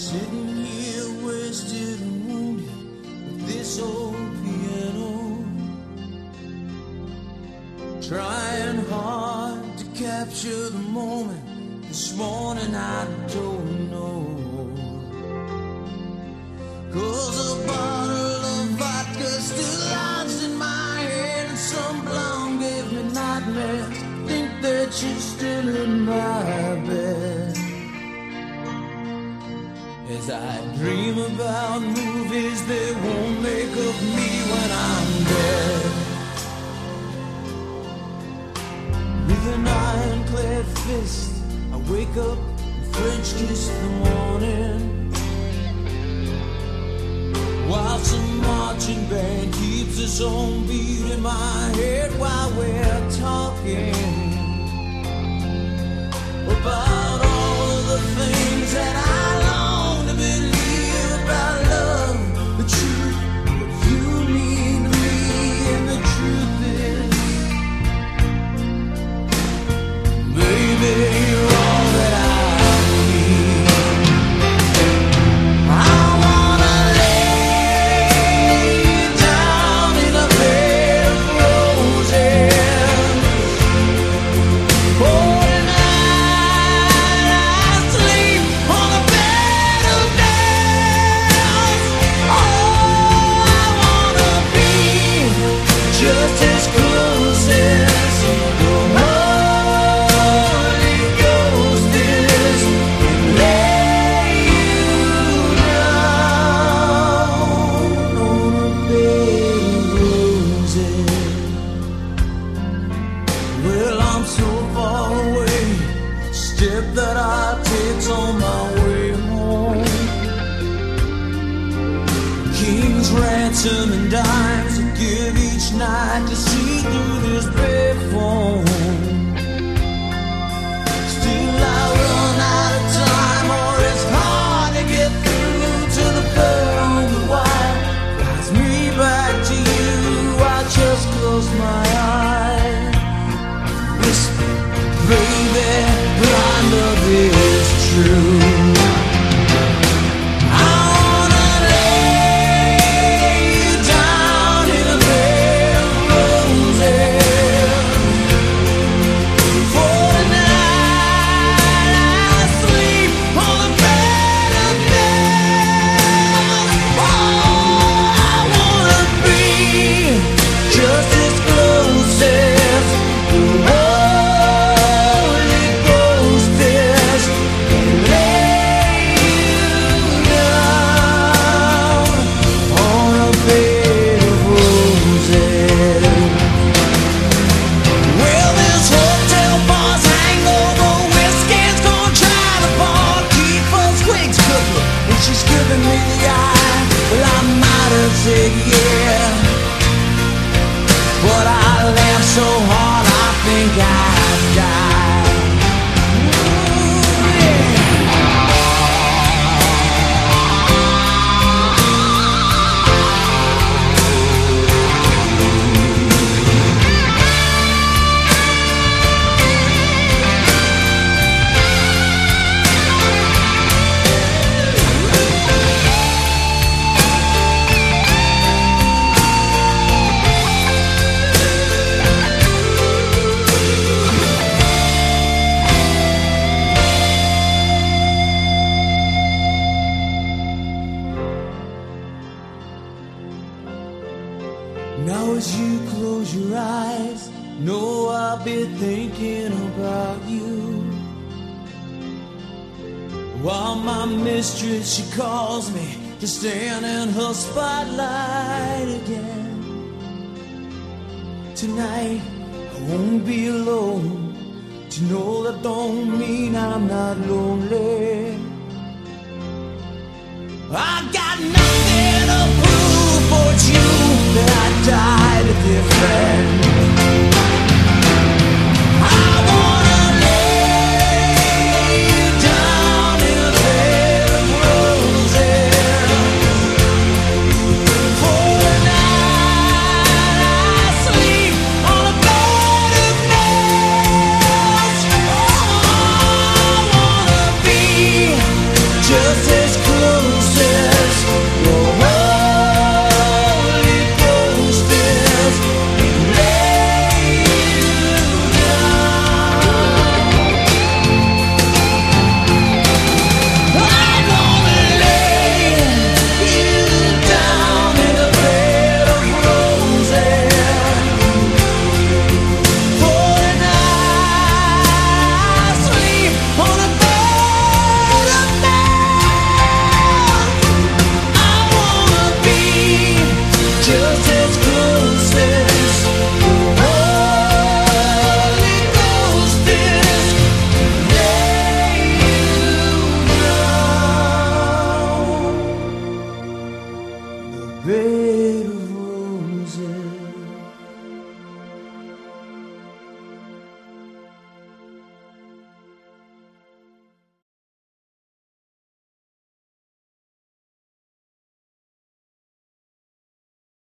Sitting here wasted and wounded with this old piano, trying hard to capture the moment. This morning I don't know, 'cause a bottle of vodka still lies in my head, and some blonde gave me nightmares. Think that you're still in my bed as I dream about movies that won't make of me when I'm dead. With an ironclad fist, I wake up and French kiss the morning, while some marching band keeps its own beat in my head while we're talking about all of the things that I long to believe about love, the truth, what you mean to me, and the truth is, baby, you're all that I need. I wanna lay down in a bed of roses. Oh, just as close as the Holy Ghost is, lay you down on a bed of roses. Well, I'm so far away, step that I take on my way home. King's ransom and dimes I give each night to see through this payphone. Still I run out of time, or it's hard to get through to the girl on the wire. Flies me back to you, I just close my eyes, whisper, baby, our love is true. Yeah, but I laughed so hard I think I'd die. Ooh, yeah. Now as you close your eyes, know I'll be thinking about you, while my mistress, she calls me to stand in her spotlight again. Tonight I won't be alone, to know that don't mean I'm not lonely. I got nothing to prove, for it's you that I died, dear friend.